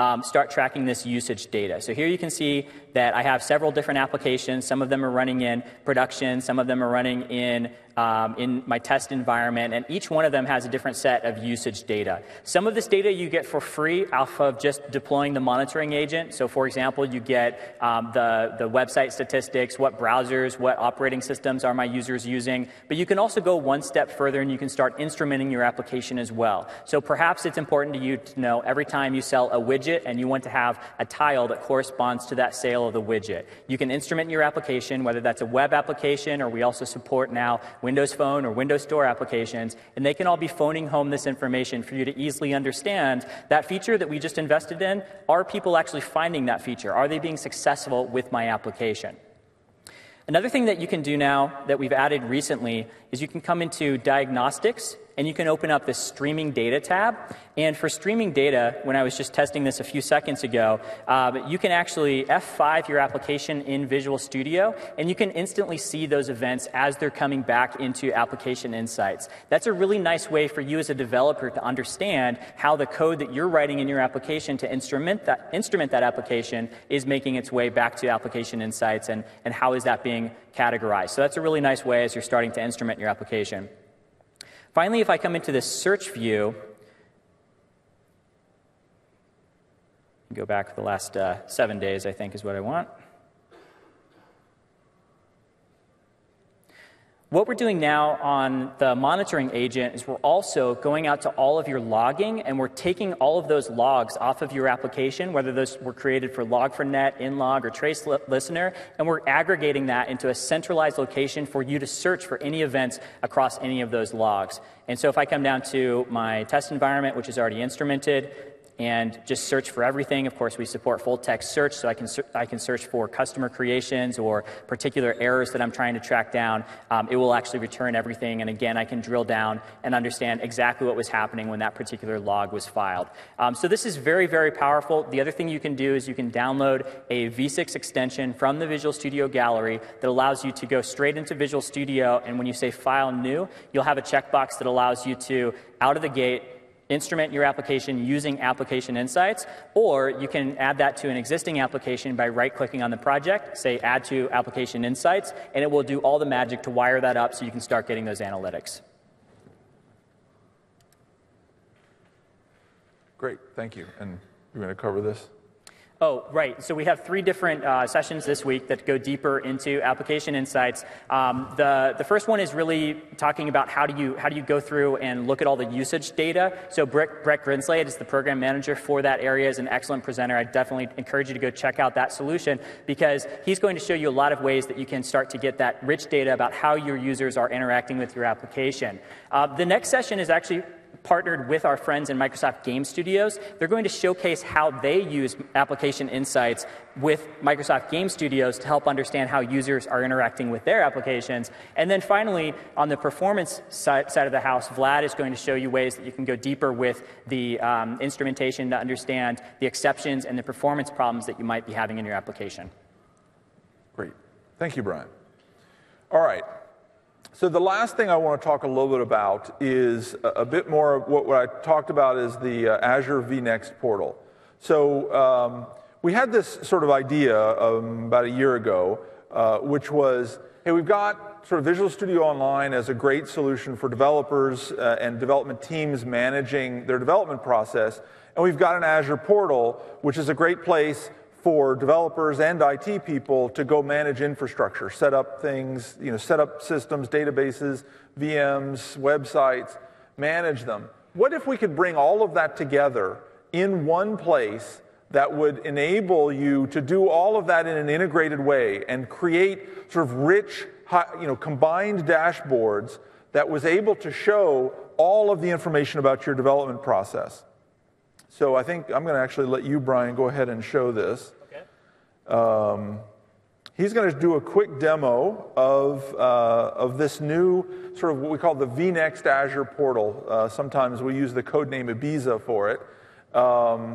start tracking this usage data. So here you can see that I have several different applications. Some of them are running in production, some of them are running in my test environment, and each one of them has a different set of usage data. Some of this data you get for free off of just deploying the monitoring agent. So for example, you get the website statistics, what browsers, what operating systems are my users using, but you can also go one step further and you can start instrumenting your application as well. So perhaps it's important to you to know every time you sell a widget and you want to have a tile that corresponds to that sale of the widget. You can instrument your application, whether that's a web application or we also support now Windows Phone or Windows Store applications, and they can all be phoning home this information for you to easily understand that feature that we just invested in. Are people actually finding that feature? Are they being successful with my application? Another thing that you can do now that we've added recently is you can come into Diagnostics and you can open up this Streaming Data tab. And for streaming data, when I was just testing this a few seconds ago, you can actually F5 your application in Visual Studio, and you can instantly see those events as they're coming back into Application Insights. That's a really nice way for you as a developer to understand how the code that you're writing in your application to instrument that application is making its way back to Application Insights, and how is that being categorized. So that's a really nice way as you're starting to instrument your application. Finally, if I come into this search view, go back the last 7 days, I think is what I want. What we're doing now on the monitoring agent is we're also going out to all of your logging, and we're taking all of those logs off of your application, whether those were created for Log4Net, Inlog, or Trace Listener, and we're aggregating that into a centralized location for you to search for any events across any of those logs. And so if I come down to my test environment, which is already instrumented, and just search for everything. Of course, we support full text search, so I can search for customer creations or particular errors that I'm trying to track down. It will actually return everything, and again, I can drill down and understand exactly what was happening when that particular log was filed. So this is very, very powerful. The other thing you can do is you can download a V6 extension from the Visual Studio Gallery that allows you to go straight into Visual Studio, and when you say File New, you'll have a checkbox that allows you to, out of the gate, instrument your application using Application Insights, or you can add that to an existing application by right-clicking on the project, say Add to Application Insights, and it will do all the magic to wire that up so you can start getting those analytics. Great, thank you. And you're going to cover this? Oh, right. So we have 3 different sessions this week that go deeper into Application Insights. The first one is really talking about how do you go through and look at all the usage data. So Brett Grinslade is the program manager for that area, is an excellent presenter. I definitely encourage you to go check out that solution because he's going to show you a lot of ways that you can start to get that rich data about how your users are interacting with your application. The next session is actually partnered with our friends in Microsoft Game Studios. They're going to showcase how they use Application Insights with Microsoft Game Studios to help understand how users are interacting with their applications. And then finally, on the performance side of the house, Vlad is going to show you ways that you can go deeper with the instrumentation to understand the exceptions and the performance problems that you might be having in your application. Great. Thank you, Brian. All right. So the last thing I want to talk a little bit about is a bit more of what I talked about is the Azure vNext portal. So we had this sort of idea about a year ago, which was, hey, we've got sort of Visual Studio Online as a great solution for developers and development teams managing their development process, and we've got an Azure portal, which is a great place for developers and IT people to go manage infrastructure, set up things, set up systems, databases, VMs, websites, manage them. What if we could bring all of that together in one place that would enable you to do all of that in an integrated way and create sort of rich, combined dashboards that was able to show all of the information about your development process? So I think I'm going to actually let you, Brian, go ahead and show this. Okay. He's going to do a quick demo of this new sort of what we call the vNext Azure portal. Sometimes we use the code name Ibiza for it.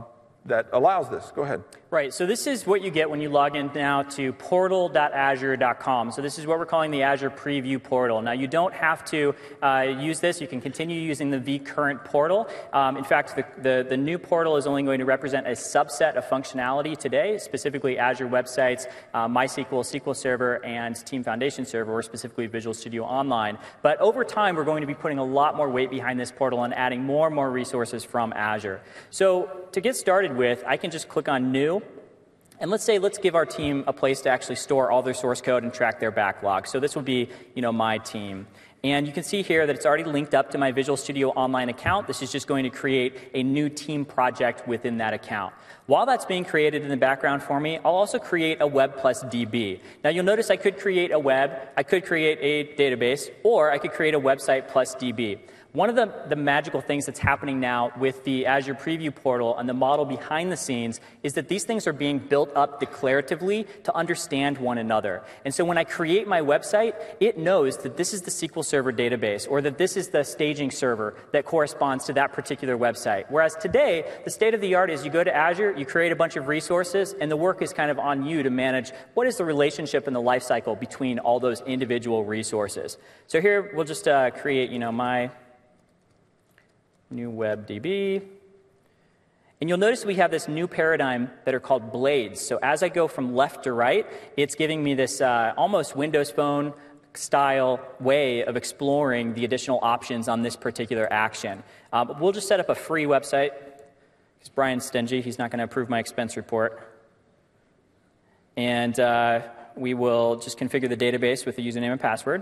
that allows this. Go ahead. Right, so this is what you get when you log in now to portal.azure.com. So this is what we're calling the Azure Preview Portal. Now you don't have to use this. You can continue using the vCurrent portal. In fact, the new portal is only going to represent a subset of functionality today, specifically Azure Websites, MySQL, SQL Server, and Team Foundation Server, or specifically Visual Studio Online. But over time, we're going to be putting a lot more weight behind this portal and adding more and more resources from Azure. So to get started with, I can just click on New. And let's give our team a place to actually store all their source code and track their backlog. So this will be, my team. And you can see here that it's already linked up to my Visual Studio Online account. This is just going to create a new team project within that account. While that's being created in the background for me, I'll also create a Web plus DB. Now you'll notice I could create a web, I could create a database, or I could create a website plus DB. One of the magical things that's happening now with the Azure Preview Portal and the model behind the scenes is that these things are being built up declaratively to understand one another. And so when I create my website, it knows that this is the SQL Server database, or that this is the staging server that corresponds to that particular website. Whereas today, the state of the art is you go to Azure, you create a bunch of resources, and the work is kind of on you to manage what is the relationship and the life cycle between all those individual resources. So here we'll just create, my new WebDB. And you'll notice we have this new paradigm that are called blades. So as I go from left to right, it's giving me this almost Windows Phone style way of exploring the additional options on this particular action. We'll just set up a free website, because Brian's stingy. He's not going to approve my expense report. And we will just configure the database with the username and password.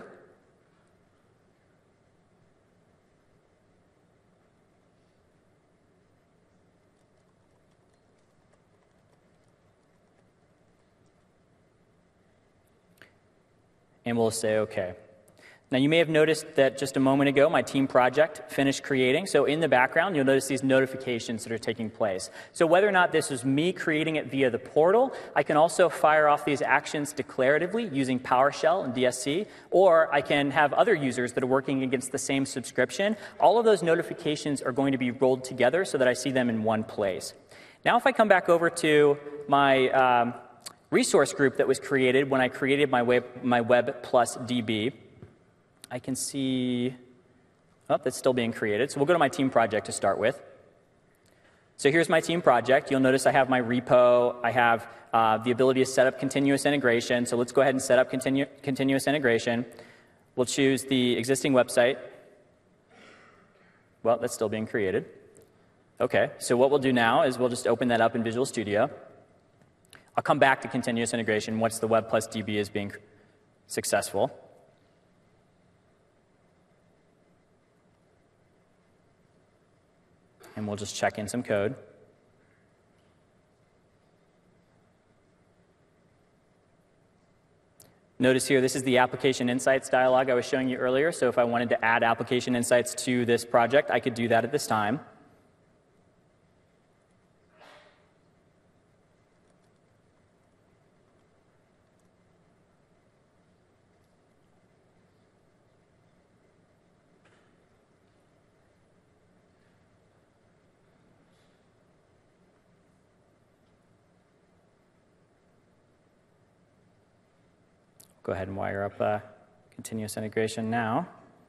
And we'll say OK. Now, you may have noticed that just a moment ago, my team project finished creating. So in the background, you'll notice these notifications that are taking place. So whether or not this is me creating it via the portal, I can also fire off these actions declaratively using PowerShell and DSC, or I can have other users that are working against the same subscription. All of those notifications are going to be rolled together so that I see them in one place. Now, if I come back over to my resource group that was created when I created my Web plus DB, I can see, that's still being created. So we'll go to my team project to start with. So here's my team project. You'll notice I have my repo. I have the ability to set up continuous integration. So let's go ahead and set up continuous integration. We'll choose the existing website. Well, that's still being created. OK, so what we'll do now is we'll just open that up in Visual Studio. I'll come back to continuous integration once the Web plus DB is being successful. And we'll just check in some code. Notice here, this is the Application Insights dialog I was showing you earlier. So if I wanted to add Application Insights to this project, I could do that at this time. Go ahead and wire up continuous integration now.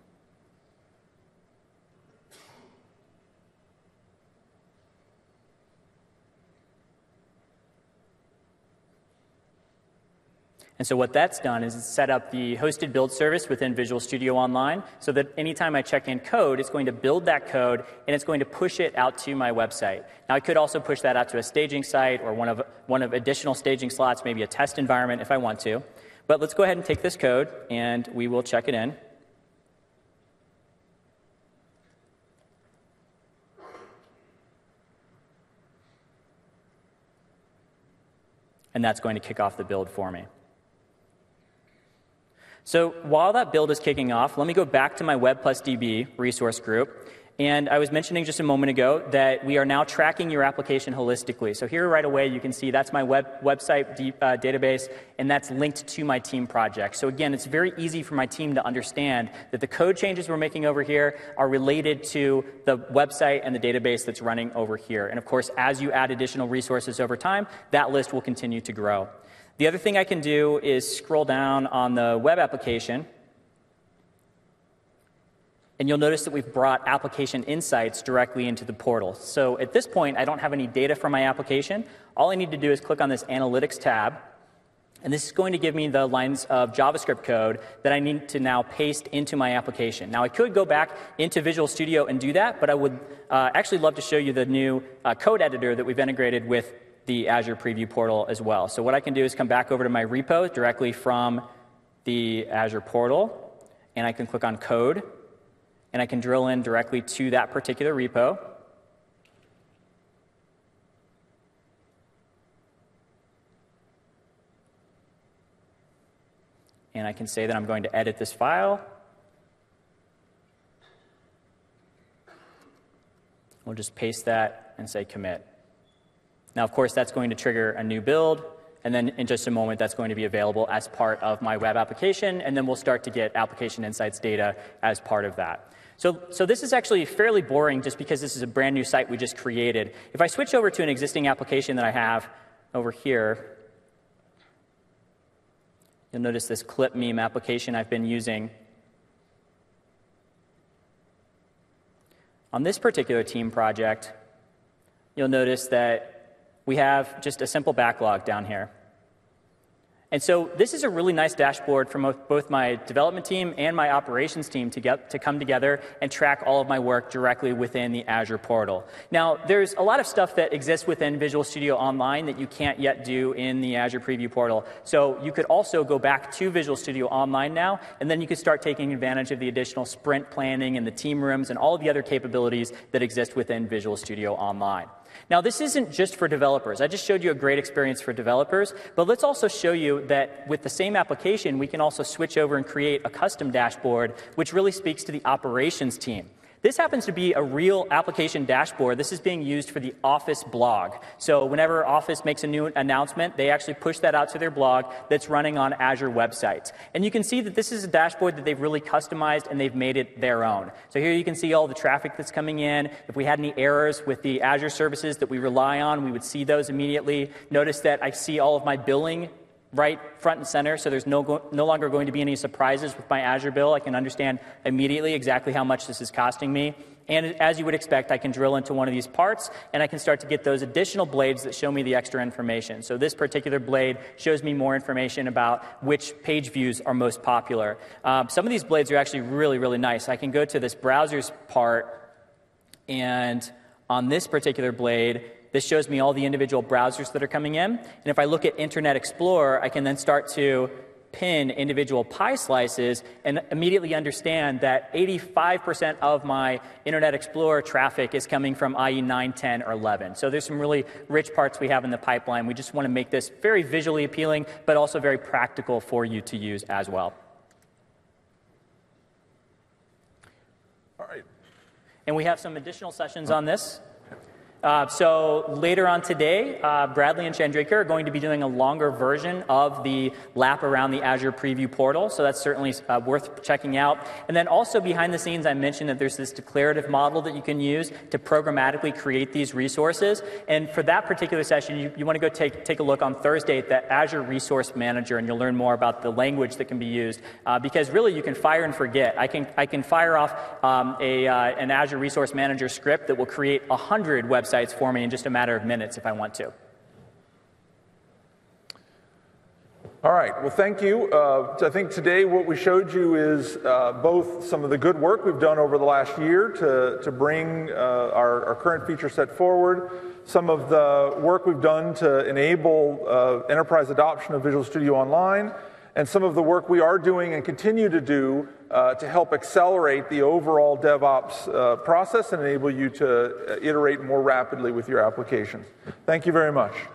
And so what that's done is it's set up the hosted build service within Visual Studio Online so that anytime I check in code, it's going to build that code and it's going to push it out to my website. Now, I could also push that out to a staging site or one of additional staging slots, maybe a test environment if I want to. But let's go ahead and take this code, and we will check it in. And that's going to kick off the build for me. So while that build is kicking off, let me go back to my Web plus DB resource group. And I was mentioning just a moment ago that we are now tracking your application holistically. So here right away you can see that's my website database, and that's linked to my team project. So again, it's very easy for my team to understand that the code changes we're making over here are related to the website and the database that's running over here. And of course, as you add additional resources over time, that list will continue to grow. The other thing I can do is scroll down on the web application, and you'll notice that we've brought application insights directly into the portal. So at this point, I don't have any data from my application. All I need to do is click on this Analytics tab, and this is going to give me the lines of JavaScript code that I need to now paste into my application. Now, I could go back into Visual Studio and do that, but I would actually love to show you the new code editor that we've integrated with the Azure Preview portal as well. So what I can do is come back over to my repo directly from the Azure portal, and I can click on Code, and I can drill in directly to that particular repo. And I can say that I'm going to edit this file. We'll just paste that and say commit. Now, of course, that's going to trigger a new build. And then in just a moment, that's going to be available as part of my web application. And then we'll start to get application insights data as part of that. So this is actually fairly boring just because this is a brand new site we just created. If I switch over to an existing application that I have over here, you'll notice this clip meme application I've been using. On this particular team project, you'll notice that we have just a simple backlog down here. And so this is a really nice dashboard for both my development team and my operations team to come together and track all of my work directly within the Azure portal. Now, there's a lot of stuff that exists within Visual Studio Online that you can't yet do in the Azure Preview portal. So you could also go back to Visual Studio Online now, and then you could start taking advantage of the additional sprint planning and the team rooms and all of the other capabilities that exist within Visual Studio Online. Now, this isn't just for developers. I just showed you a great experience for developers, but let's also show you that with the same application, we can also switch over and create a custom dashboard, which really speaks to the operations team. This happens to be a real application dashboard. This is being used for the Office blog. So whenever Office makes a new announcement, they actually push that out to their blog that's running on Azure websites. And you can see that this is a dashboard that they've really customized and they've made it their own. So here you can see all the traffic that's coming in. If we had any errors with the Azure services that we rely on, we would see those immediately. Notice that I see all of my billing right front and center, so there's no longer going to be any surprises with my Azure bill. I can understand immediately exactly how much this is costing me. And as you would expect, I can drill into one of these parts, and I can start to get those additional blades that show me the extra information. So this particular blade shows me more information about which page views are most popular. Some of these blades are actually really, really nice. I can go to this browsers part, and on this particular blade, this shows me all the individual browsers that are coming in. And if I look at Internet Explorer, I can then start to pin individual pie slices and immediately understand that 85% of my Internet Explorer traffic is coming from IE 9, 10, or 11. So there's some really rich parts we have in the pipeline. We just want to make this very visually appealing, but also very practical for you to use as well. All right. And we have some additional sessions on this. So later on today, Bradley and Chandrika are going to be doing a longer version of the lap around the Azure Preview portal, so that's certainly worth checking out. And then also behind the scenes, I mentioned that there's this declarative model that you can use to programmatically create these resources. And for that particular session, you want to go take a look on Thursday at the Azure Resource Manager, and you'll learn more about the language that can be used. Because really, you can fire and forget. I can fire off an Azure Resource Manager script that will create 100 websites for me in just a matter of minutes if I want to. All right, well, thank you. I think today what we showed you is both some of the good work we've done over the last year to bring our current feature set forward, some of the work we've done to enable enterprise adoption of Visual Studio Online, and some of the work we are doing and continue to do to help accelerate the overall DevOps process and enable you to iterate more rapidly with your applications. Thank you very much.